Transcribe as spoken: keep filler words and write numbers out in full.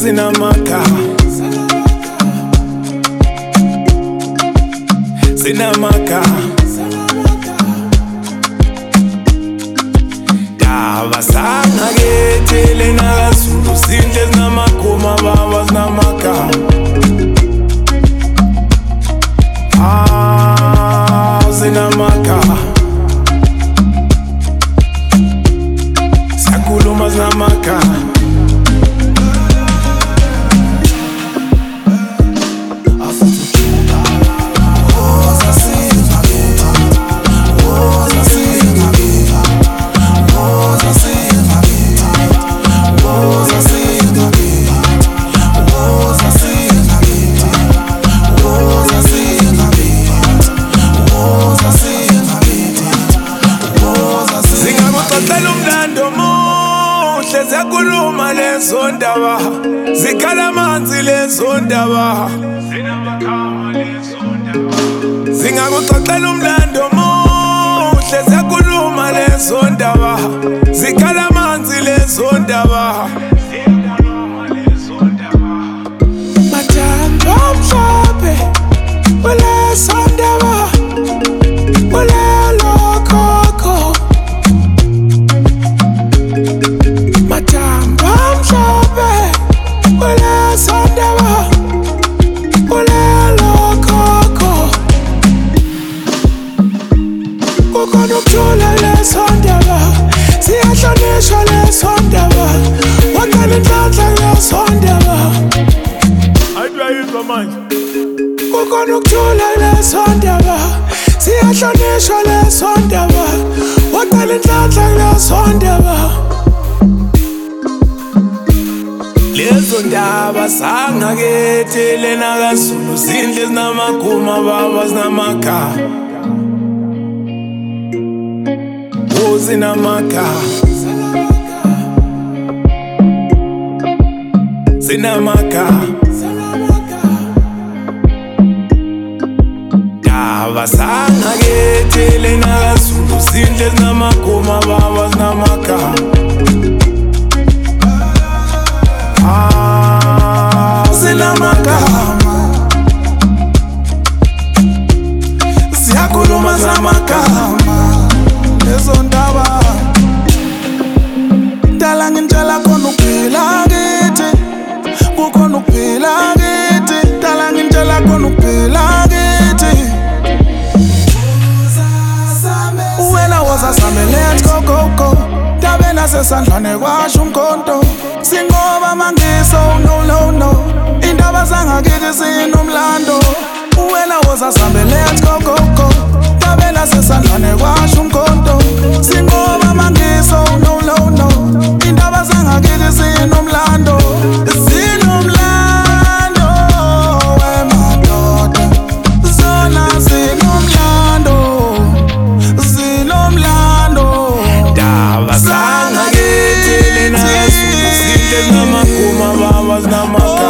Zinamaka, Zinamaka, Dava sanga getele na Zulu Sintes namakuma babas namaka. Ah, Zinamaka, Sakuluma Zinamaka. Ziyakhuluma lezo ndaba, zikhala amanzi lezo ndaba, zingakuxoxela umlando omuhle. Ziyakhuluma lezo ndaba, zikhala amanzi lezo ndaba. Mathambo amhlophe kulezo ndaba, kulelo khokho. Kukhona leso ndaba, siyahlonishwa leso ndaba, waqala inhlanhla leso ndaba. Ayidayizwa manje. Kukhona ukuthula leso ndaba, siyahlonishwa leso ndaba, waqala inhlanhla leso ndaba. Lezo ndaba sangakethele nakaZulu Sintes namakuma babas namaka. Zinamaka, Zinamaka, Dava sanga getele nakaZulu Sintes namakuma babas namaka. Ah, Zinamaka, Ziyakhuluma Zinamaka. Lezo ndaba dala ngintshela khona ukuphila kithi, kukhona ukuphila kithi. Dala ngintshela khona ukuphila kithi. Wena wozasame let's go go go. Tabela sesandlane kwasho umkhonto, singoba mangiso no no no. Indaba zangakithi sinomlando. Wena wozasame let's go go go. Tabela sesandlane kwasho umkhonto, singoba mangiso no no no. Indaba zangakithi sinomlando, sinomlando wemadoda, zona sinomlando, sinomlando. Dava zangakithi lena Sintes namakuma babas namaka.